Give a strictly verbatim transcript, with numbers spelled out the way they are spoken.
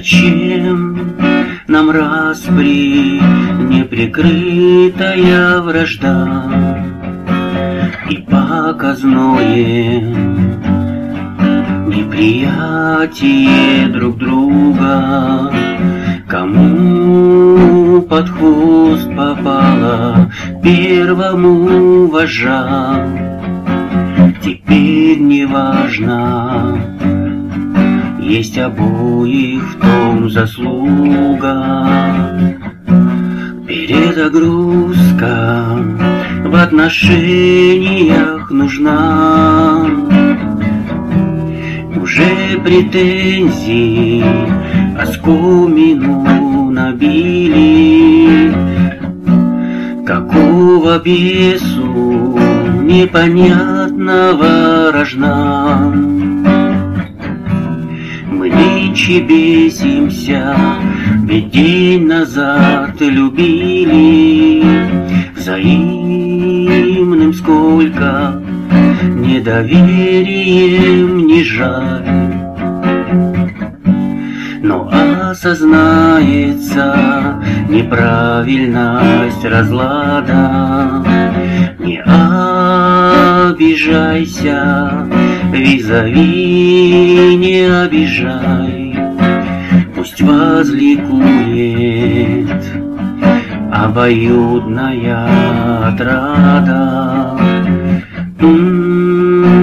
Зачем нам распри неприкрытая вражда и показное неприятие друг друга? Кому под хвост попало первому вожжа? Теперь не важно, есть обоих в том заслуга. Перезагрузка в отношениях нужна. Уже претензий оскомину набили. Какого бесу непонятного рожна? Мы нынче бесимся, ведь день назад любили. Взаимным сколько недоверием не жаль. Но осознается неправильность разлада. Не обижайся, визави не обижай. Пусть возликует обоюдная отрада. М-м-м.